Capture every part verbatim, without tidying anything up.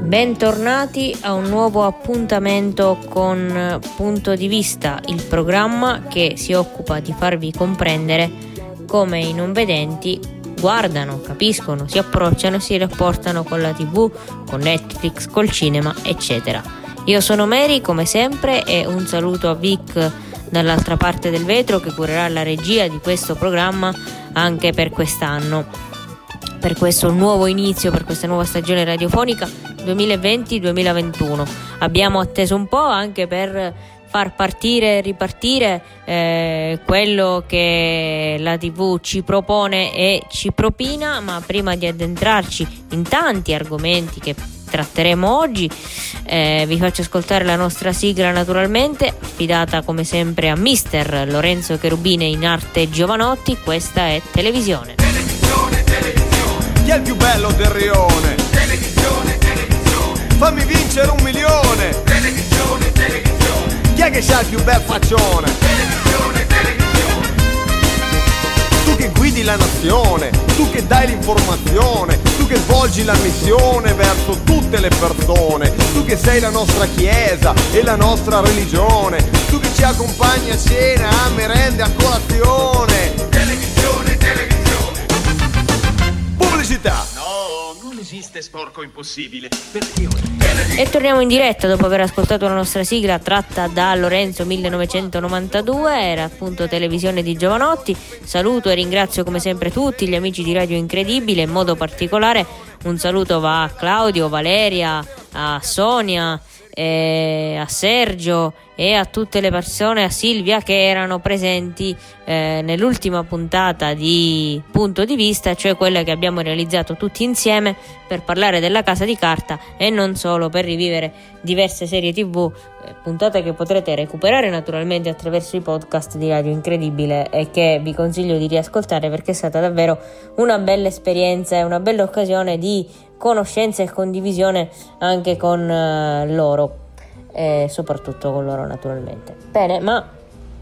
Bentornati a un nuovo appuntamento con Punto di Vista, il programma che si occupa di farvi comprendere come i non vedenti guardano, capiscono, si approcciano e si rapportano con la tivù, con Netflix, col cinema, eccetera. Io sono Mary, come sempre, e un saluto a Vic dall'altra parte del vetro che curerà la regia di questo programma anche per quest'anno, per questo nuovo inizio, per questa nuova stagione radiofonica duemilaventi duemilaventuno. Abbiamo atteso un po' anche per far partire e ripartire eh, quello che la tivù ci propone e ci propina, ma prima di addentrarci in tanti argomenti che tratteremo oggi, eh, vi faccio ascoltare la nostra sigla, naturalmente affidata come sempre a mister Lorenzo Cherubini in arte Giovanotti. Questa è Televisione. Televisione, televisione. Chi è il più bello del rione? Televisione, televisione. Fammi vincere un milione. Televisione, televisione. Chi è che c'ha il più bel faccione? Televisione, televisione. Tu che guidi la nazione, tu che dai l'informazione, tu che svolgi la missione verso tutte le persone, tu che sei la nostra chiesa e la nostra religione, tu che ci accompagni a cena, a merende, a colazione. Televisione, televisione. Pubblicità. No, non esiste sporco impossibile. E torniamo in diretta dopo aver ascoltato la nostra sigla tratta da Lorenzo millenovecentonovantadue, era appunto Televisione di Giovanotti. Saluto e ringrazio come sempre tutti gli amici di Radio Incredibile, in modo particolare un saluto va a Claudio, Valeria, a Sonia, eh, a Sergio e a tutte le persone, a Silvia, che erano presenti eh, nell'ultima puntata di Punto di Vista, cioè quella che abbiamo realizzato tutti insieme per parlare della Casa di Carta e non solo, per rivivere diverse serie tivù, eh, puntate che potrete recuperare naturalmente attraverso i podcast di Radio Incredibile e che vi consiglio di riascoltare perché è stata davvero una bella esperienza e una bella occasione di conoscenza e condivisione anche con uh, loro e soprattutto con loro naturalmente. Bene, ma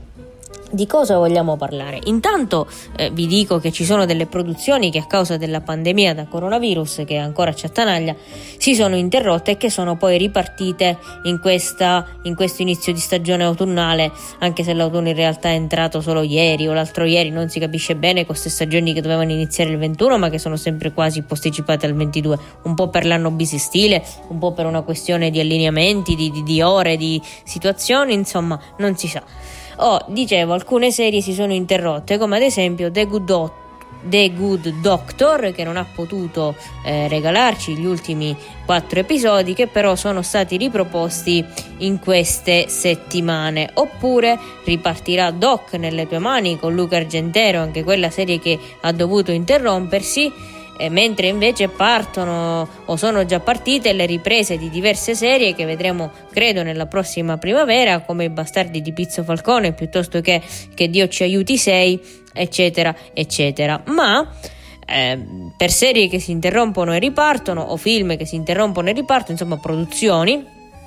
di cosa vogliamo parlare? Intanto eh, vi dico che ci sono delle produzioni che a causa della pandemia da coronavirus, che ancora ci attanaglia, si sono interrotte e che sono poi ripartite in questa in questo inizio di stagione autunnale, anche se l'autunno in realtà è entrato solo ieri o l'altro ieri, non si capisce bene, queste stagioni che dovevano iniziare il ventuno ma che sono sempre quasi posticipate al ventidue, un po' per l'anno bisestile, un po' per una questione di allineamenti, di, di, di ore, di situazioni, insomma non si sa. Oh, dicevo, alcune serie si sono interrotte, come ad esempio The Good, Do- The Good Doctor, che non ha potuto eh, regalarci gli ultimi quattro episodi, che però sono stati riproposti in queste settimane. Oppure ripartirà Doc nelle tue mani con Luca Argentero, anche quella serie che ha dovuto interrompersi, e mentre invece partono o sono già partite le riprese di diverse serie che vedremo credo nella prossima primavera, come I Bastardi di Pizzo Falcone, piuttosto che Che Dio ci aiuti sei, eccetera eccetera. Ma eh, per serie che si interrompono e ripartono, o film che si interrompono e ripartono, insomma produzioni,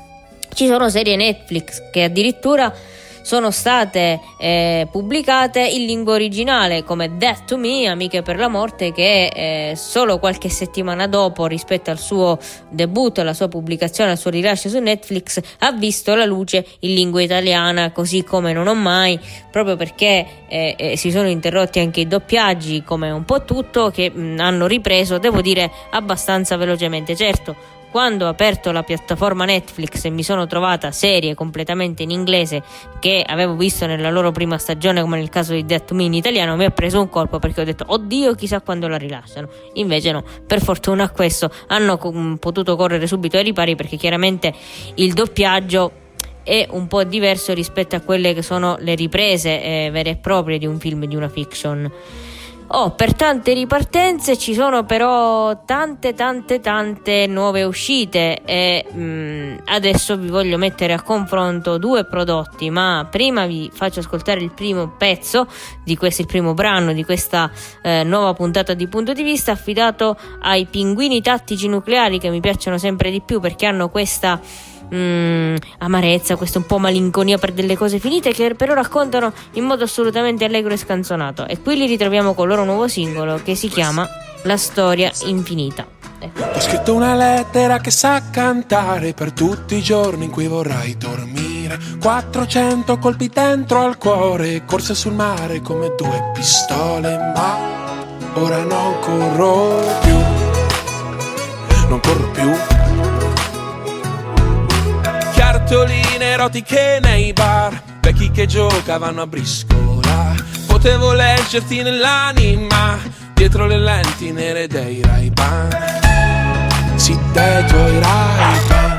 ci sono serie Netflix che addirittura sono state eh, pubblicate in lingua originale, come Death to Me, Amiche per la morte, che eh, solo qualche settimana dopo rispetto al suo debutto, alla sua pubblicazione, al suo rilascio su Netflix, ha visto la luce in lingua italiana, così come Non ho mai, proprio perché eh, eh, si sono interrotti anche i doppiaggi, come un po' tutto, che mh, hanno ripreso, devo dire, abbastanza velocemente. Certo, quando ho aperto la piattaforma Netflix e mi sono trovata serie completamente in inglese che avevo visto nella loro prima stagione, come nel caso di Death to Me in italiano, mi ha preso un colpo perché ho detto oddio, chissà quando la rilasciano. Invece no, per fortuna questo hanno com- potuto correre subito ai ripari, perché chiaramente il doppiaggio è un po' diverso rispetto a quelle che sono le riprese eh, vere e proprie di un film, di una fiction. Oh, per tante ripartenze ci sono però tante tante tante nuove uscite e mh, adesso vi voglio mettere a confronto due prodotti, ma prima vi faccio ascoltare il primo pezzo di questo, il primo brano di questa eh, nuova puntata di Punto di Vista, affidato ai Pinguini Tattici Nucleari, che mi piacciono sempre di più perché hanno questa Mm, amarezza, questa un po' malinconia per delle cose finite, che però raccontano in modo assolutamente allegro e scanzonato. E qui li ritroviamo con il loro nuovo singolo che si chiama La storia infinita. ecco. Ho scritto una lettera che sa cantare per tutti i giorni in cui vorrai dormire. Quattrocento colpi dentro al cuore, corse sul mare come due pistole, ma ora non corro più, non corro più. Cartoline erotiche nei bar, vecchi che giocavano a briscola. Potevo leggerti nell'anima, dietro le lenti nere dei Ray-Ban. Sì, dei tuoi Ray-Ban.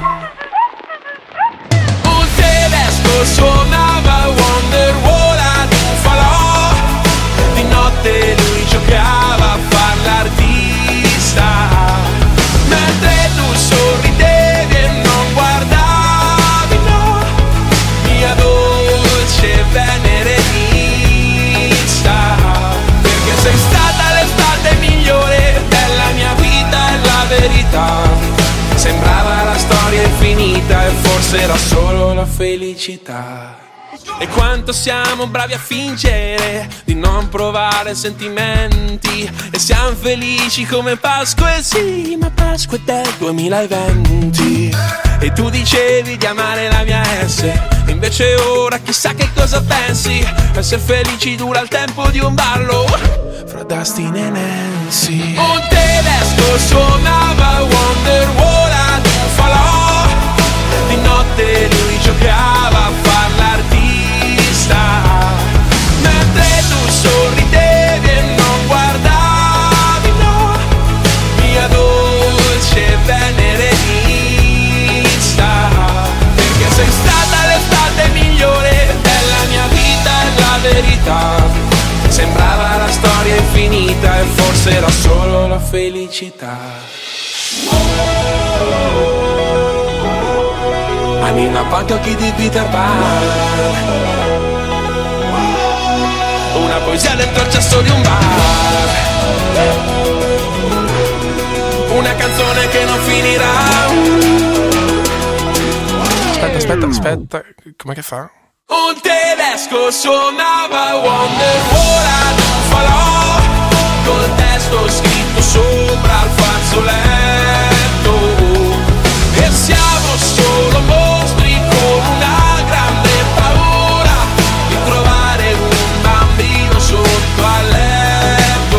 Un tedesco suonava Wonderwall ad un falò. Di notte lui giocava a far l'artista, mentre tu sorridevi e non guardavi, no, mia dolce venerenista, perché sei stata l'estate migliore della mia vita e la verità. Sembrava la storia infinita e forse era solo la felicità. E quanto siamo bravi a fingere di non provare sentimenti, e siamo felici come Pasqua, e sì, ma Pasqua è del duemilaventi. E tu dicevi di amare la mia S, e invece ora chissà che cosa pensi. Essere felici dura il tempo di un ballo fra Dustin e Nancy. Un tedesco suonava Wonderwall ad un falò. Di notte lui giocava a far l'artista, mentre tu sorridevi e non guardavi, no, mia dolce venerenista, perché sei stata l'estate migliore della mia vita e la verità. Sembrava la storia infinita e forse era solo la felicità. Anima quanto occhi di Peter Pan, una poesia dentro il cesso di un bar, una canzone che non finirà. Aspetta, aspetta, aspetta, com'è che fa? Un tedesco suonava Wonderwall ad un falò, col testo scritto sopra il fazzoletto, e siamo solo mostri con una grande paura di trovare un bambino sotto al letto.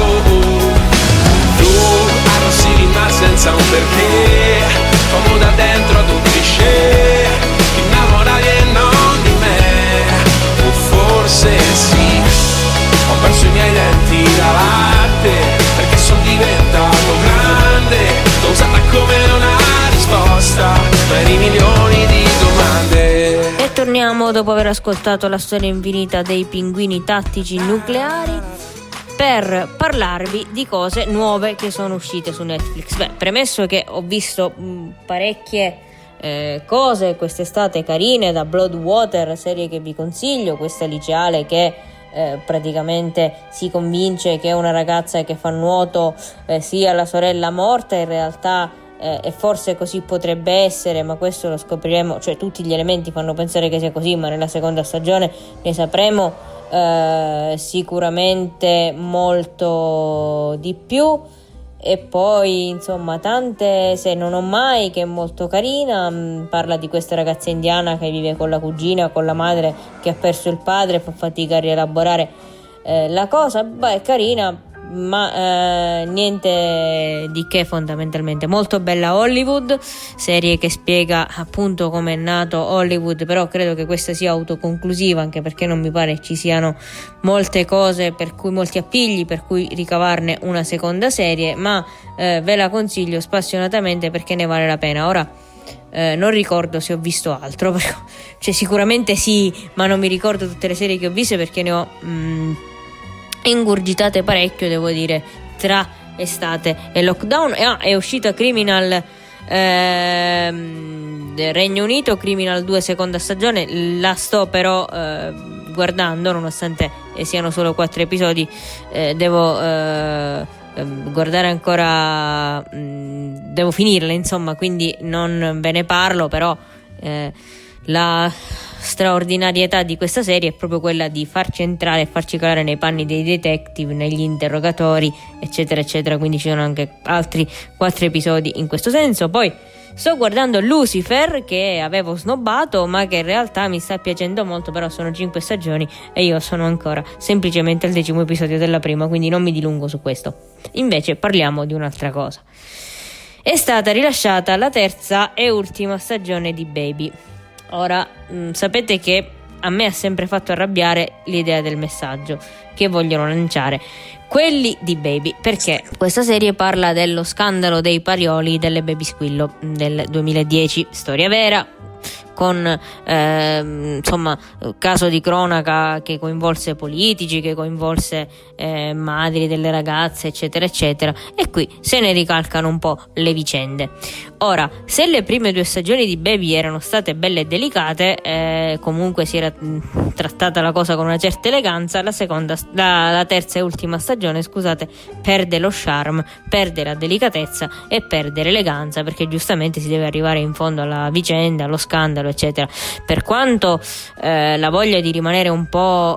Tu arrossivi ma senza un perché, come da dentro ad un cliché, ti innamoravi e non di me, o forse sì. Ho perso i miei denti da latte perché sono diventato grande, l'ho usata come una risposta per i milioni di domande. E torniamo dopo aver ascoltato la storia infinita dei pinguini tattici nucleari per parlarvi di cose nuove che sono uscite su Netflix. Beh, premesso che ho visto mh, parecchie eh, cose quest'estate carine, da Bloodwater, serie che vi consiglio, questa liceale che Eh, praticamente si convince che una ragazza che fa nuoto eh, sia la sorella morta, in realtà eh, e forse così potrebbe essere, ma questo lo scopriremo, cioè tutti gli elementi fanno pensare che sia così, ma nella seconda stagione ne sapremo eh, sicuramente molto di più. E poi insomma tante Se non ho mai, che è molto carina, mh, parla di questa ragazza indiana che vive con la cugina, con la madre che ha perso il padre, fa fatica a rielaborare eh, la cosa. Beh, è carina, ma eh, niente di che fondamentalmente. Molto bella Hollywood, serie che spiega appunto come è nato Hollywood, però credo che questa sia autoconclusiva, anche perché non mi pare ci siano molte cose per cui, molti appigli per cui ricavarne una seconda serie, ma eh, ve la consiglio spassionatamente perché ne vale la pena. Ora eh, non ricordo se ho visto altro, però, cioè sicuramente sì, ma non mi ricordo tutte le serie che ho visto perché ne ho mh, ingurgitate parecchio, devo dire, tra estate e lockdown. E ah, è uscita Criminal ehm, del Regno Unito, Criminal due seconda stagione, la sto però eh, guardando, nonostante siano solo quattro episodi. eh, devo eh, guardare ancora, mh, devo finirla insomma, quindi non ve ne parlo, però eh, la straordinarietà di questa serie è proprio quella di farci entrare e farci calare nei panni dei detective, negli interrogatori, eccetera eccetera, quindi ci sono anche altri quattro episodi in questo senso. Poi sto guardando Lucifer, che avevo snobbato ma che in realtà mi sta piacendo molto, però sono cinque stagioni e io sono ancora semplicemente al decimo episodio della prima, quindi non mi dilungo su questo. Invece parliamo di un'altra cosa. È stata rilasciata la terza e ultima stagione di Baby. Ora, mh, sapete che a me ha sempre fatto arrabbiare l'idea del messaggio che vogliono lanciare quelli di Baby, perché questa serie parla dello scandalo dei Parioli delle Baby Squillo del duemiladieci, storia vera, con eh, insomma caso di cronaca che coinvolse politici, che coinvolse eh, madri delle ragazze, eccetera eccetera, e qui se ne ricalcano un po' le vicende. Ora, se le prime due stagioni di Baby erano state belle e delicate, eh, comunque si era mh, trattata la cosa con una certa eleganza, la seconda, la, la terza e ultima stagione, scusate, perde lo charme, perde la delicatezza e perde l'eleganza, perché giustamente si deve arrivare in fondo alla vicenda, allo scandalo, eccetera. Per quanto eh, la voglia di rimanere un po'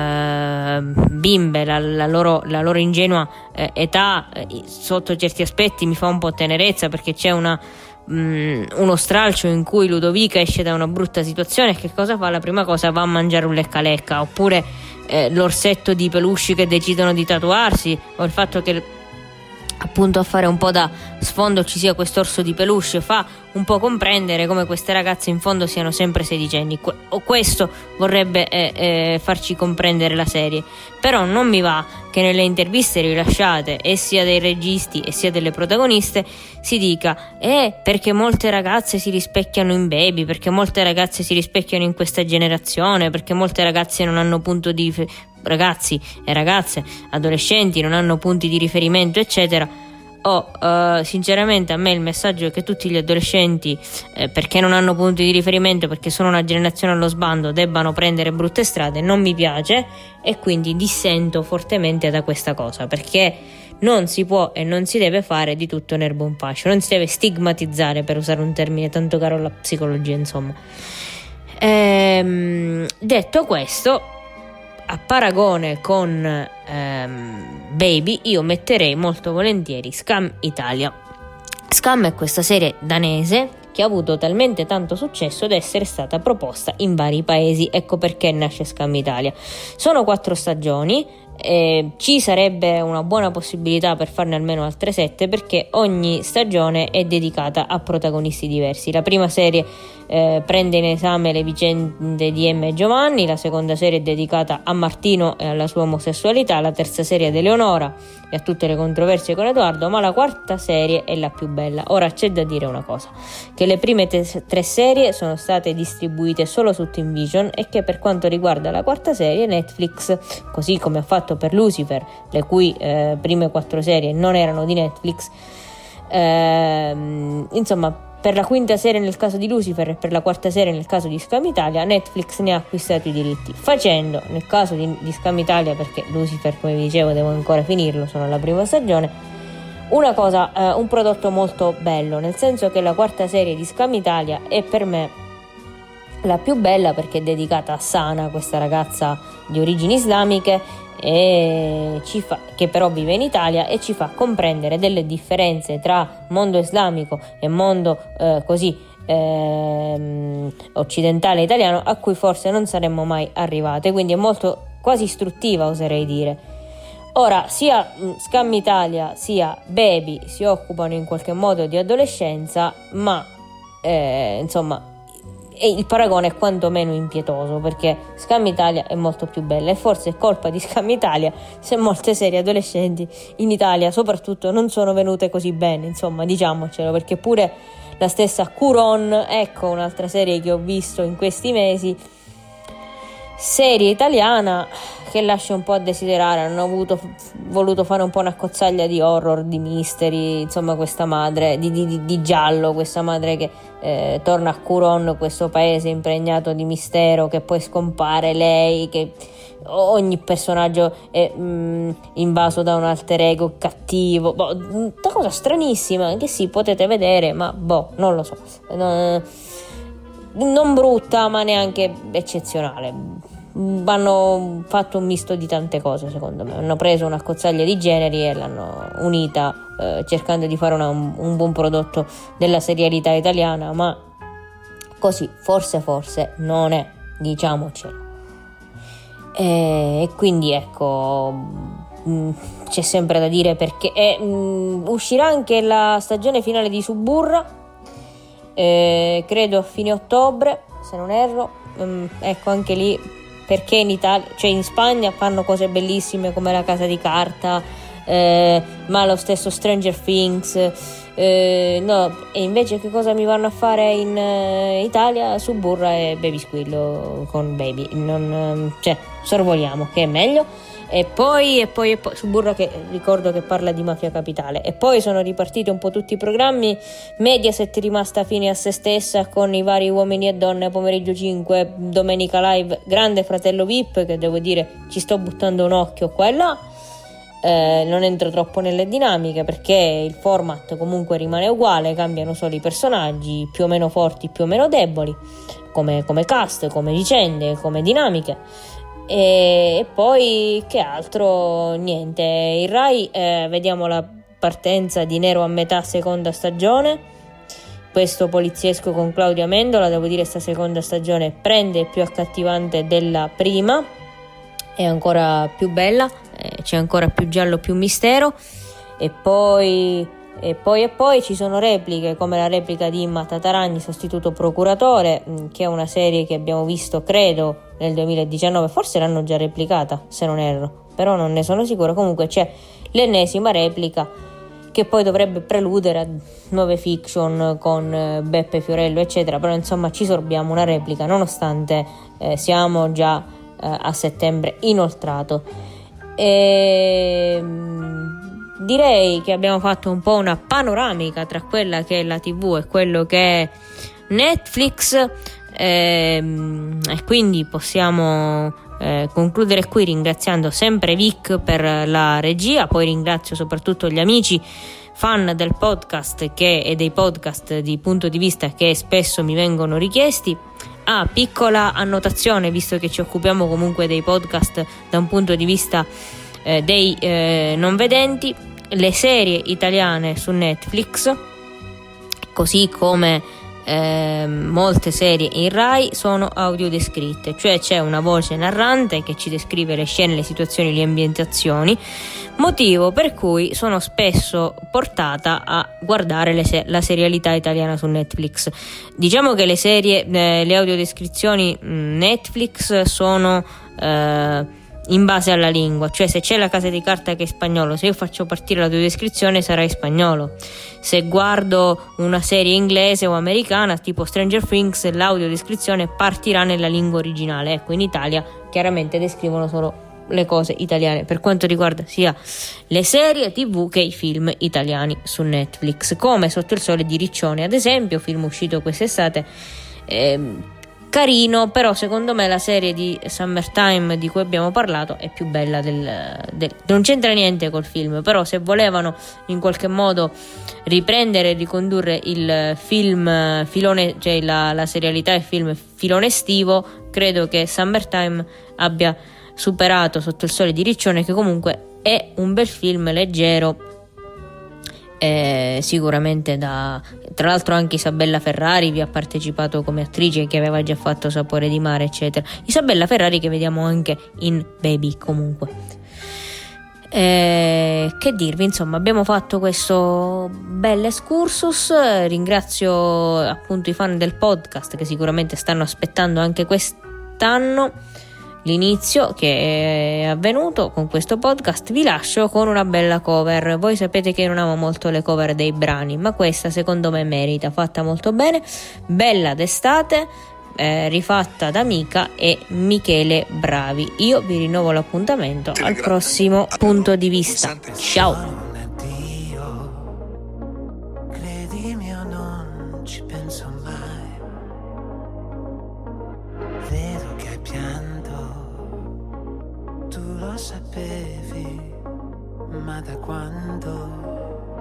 eh, bimbe, la, la, loro, la loro ingenua eh, età eh, sotto certi aspetti mi fa un po' tenerezza, perché c'è una mh, uno stralcio in cui Ludovica esce da una brutta situazione e che cosa fa? La prima cosa va a mangiare un lecca lecca, oppure eh, l'orsetto di peluche che decidono di tatuarsi, o il fatto che appunto a fare un po' da sfondo ci sia quest'orso di peluche fa un po' comprendere come queste ragazze in fondo siano sempre sedicenni, que- o questo vorrebbe eh, eh, farci comprendere la serie. Però non mi va che nelle interviste rilasciate e sia dei registi e sia delle protagoniste si dica eh perché molte ragazze si rispecchiano in Baby, perché molte ragazze si rispecchiano in questa generazione, perché molte ragazze non hanno punto di f- ragazzi e ragazze adolescenti non hanno punti di riferimento, eccetera. Oh, uh, sinceramente a me il messaggio è che tutti gli adolescenti eh, perché non hanno punti di riferimento, perché sono una generazione allo sbando, debbano prendere brutte strade, non mi piace, e quindi dissento fortemente da questa cosa, perché non si può e non si deve fare di tutto un erbo un fascio, non si deve stigmatizzare, per usare un termine tanto caro alla psicologia, insomma. Ehm, detto questo, a paragone con ehm, Baby, io metterei molto volentieri Scam Italia. Scam è questa serie danese che ha avuto talmente tanto successo da essere stata proposta in vari paesi, ecco perché nasce Scam Italia. Sono quattro stagioni, eh, ci sarebbe una buona possibilità per farne almeno altre sette, perché ogni stagione è dedicata a protagonisti diversi. La prima serie eh, prende in esame le vicende di Emma e Giovanni, la seconda serie è dedicata a Martino e alla sua omosessualità, la terza serie ad Eleonora e a tutte le controversie con Edoardo, ma la quarta serie è la più bella. Ora c'è da dire una cosa, che le prime te- tre serie sono state distribuite solo su Team Vision e che per quanto riguarda la quarta serie Netflix, così come ha fatto per Lucifer, le cui eh, prime quattro serie non erano di Netflix, ehm, insomma per la quinta serie nel caso di Lucifer e per la quarta serie nel caso di Scam Italia Netflix ne ha acquistato i diritti, facendo nel caso di, di Scam Italia, perché Lucifer, come vi dicevo, devo ancora finirlo, sono alla prima stagione, una cosa, eh, un prodotto molto bello, nel senso che la quarta serie di Scam Italia è per me la più bella, perché è dedicata a Sana, questa ragazza di origini islamiche e ci fa, che però vive in Italia, e ci fa comprendere delle differenze tra mondo islamico e mondo eh, così eh, occidentale italiano, a cui forse non saremmo mai arrivate, quindi è molto quasi istruttiva, oserei dire. Ora, sia Scam Italia sia Baby si occupano in qualche modo di adolescenza, ma eh, insomma e il paragone è quantomeno impietoso, perché Scam Italia è molto più bella, e forse è colpa di Scam Italia se molte serie adolescenti in Italia soprattutto non sono venute così bene, insomma, diciamocelo, perché pure la stessa Curon, ecco un'altra serie che ho visto in questi mesi, serie italiana che lascia un po' a desiderare. Hanno avuto, voluto fare un po' una cozzaglia di horror, di mystery, insomma questa madre di, di, di giallo, questa madre che eh, torna a Curon, questo paese impregnato di mistero, che poi scompare lei, che ogni personaggio è mh, invaso da un alter ego cattivo, boh, una cosa stranissima che sì, potete vedere, ma boh, non lo so, non, non brutta ma neanche eccezionale. Hanno fatto un misto di tante cose, secondo me. Hanno preso una cozzaglia di generi e l'hanno unita eh, cercando di fare una, un, un buon prodotto della serialità italiana, ma così forse forse non è, diciamocelo. E, e quindi ecco, mh, c'è sempre da dire perché e, mh, uscirà anche la stagione finale di Suburra, eh, credo a fine ottobre se non erro. Mh, ecco, anche lì, perché in Italia, cioè in Spagna fanno cose bellissime come La Casa di Carta, eh, ma lo stesso Stranger Things, eh, no, e invece che cosa mi vanno a fare in uh, Italia? Suburra e Baby Squillo con Baby, non, cioè sorvoliamo che è meglio. E poi, e poi, e poi Suburra, che ricordo che parla di Mafia Capitale, e poi sono ripartiti un po' tutti i programmi. Mediaset è rimasta fine a se stessa con i vari Uomini e Donne, Pomeriggio cinque, Domenica Live, Grande Fratello V I P, che devo dire ci sto buttando un occhio qua e là. Eh, non entro troppo nelle dinamiche perché il format comunque rimane uguale, cambiano solo i personaggi, più o meno forti, più o meno deboli, come, come cast, come vicende, come dinamiche. E poi che altro? Niente. Il Rai, eh, vediamo la partenza di Nero a metà seconda stagione, questo poliziesco con Claudio Amendola. Devo dire, sta seconda stagione prende più accattivante della prima, è ancora più bella, eh, c'è ancora più giallo, più mistero. E poi E poi e poi ci sono repliche come la replica di Imma Tataragni, sostituto procuratore, che è una serie che abbiamo visto credo nel duemiladiciannove, forse l'hanno già replicata se non erro, però non ne sono sicura. Comunque c'è l'ennesima replica che poi dovrebbe preludere a nuove fiction con Beppe Fiorello eccetera, però insomma ci sorbiamo una replica nonostante eh, siamo già eh, a settembre inoltrato. E direi che abbiamo fatto un po' una panoramica tra quella che è la tivù e quello che è Netflix, ehm, e quindi possiamo eh, concludere qui ringraziando sempre Vic per la regia. Poi ringrazio soprattutto gli amici fan del podcast che, e dei podcast di Punto di Vista che spesso mi vengono richiesti. Ah, piccola annotazione, visto che ci occupiamo comunque dei podcast da un punto di vista eh, dei eh, non vedenti: le serie italiane su Netflix, così come eh, molte serie in Rai, sono audiodescritte, cioè c'è una voce narrante che ci descrive le scene, le situazioni, le ambientazioni, motivo per cui sono spesso portata a guardare le se- la serialità italiana su Netflix. Diciamo che le serie, eh, le audiodescrizioni mh, Netflix sono eh, in base alla lingua, cioè se c'è La Casa di Carta che è spagnolo, se io faccio partire l'audiodescrizione sarà in spagnolo. Se guardo una serie inglese o americana tipo Stranger Things, l'audiodescrizione partirà nella lingua originale. Ecco, in Italia chiaramente descrivono solo le cose italiane per quanto riguarda sia le serie tivù che i film italiani su Netflix, come Sotto il sole di Riccione ad esempio, film uscito quest'estate, ehm, carino, però secondo me la serie di Summertime di cui abbiamo parlato è più bella del, del non c'entra niente col film, però se volevano in qualche modo riprendere e ricondurre il film filone, cioè la, la serialità e il film filone estivo, credo che Summertime abbia superato Sotto il sole di Riccione, che comunque è un bel film leggero. Eh, sicuramente da tra l'altro anche Isabella Ferrari vi ha partecipato come attrice, che aveva già fatto Sapore di mare eccetera. Isabella Ferrari che vediamo anche in Baby comunque. Eh, che dirvi, insomma abbiamo fatto questo bel excursus. Ringrazio appunto i fan del podcast che sicuramente stanno aspettando anche quest'anno l'inizio che è avvenuto con questo podcast. Vi lascio con una bella cover. Voi sapete che non amo molto le cover dei brani, ma questa secondo me merita, fatta molto bene, bella d'estate, eh, rifatta da Mica e Michele Bravi. Io vi rinnovo l'appuntamento al prossimo Punto di Vista. Ciao. Sapevi, ma da quando?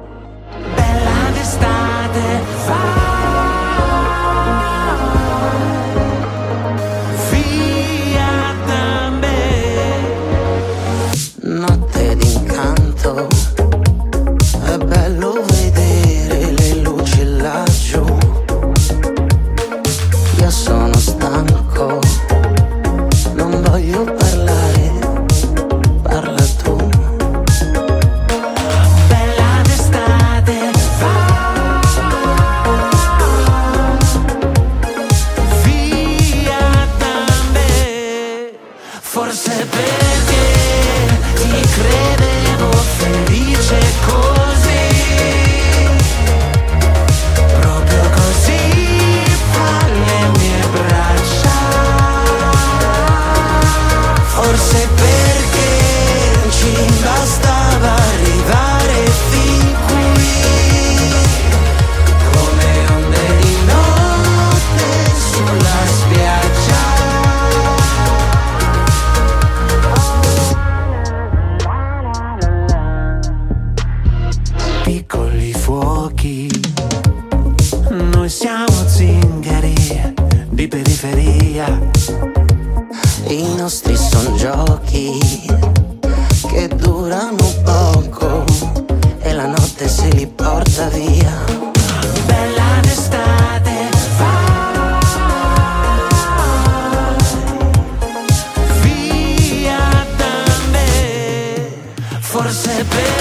Bella d'estate fa. Forse perché ti credevo felice così, proprio così fra le mie braccia. Forse perché ci bastava arrivare fin qui, come onde di notte sulla spiaggia. Piccoli fuochi, noi siamo zingari di periferia. I nostri son giochi che durano poco e la notte se li porta via. Bella d'estate, vai via da me. Forse per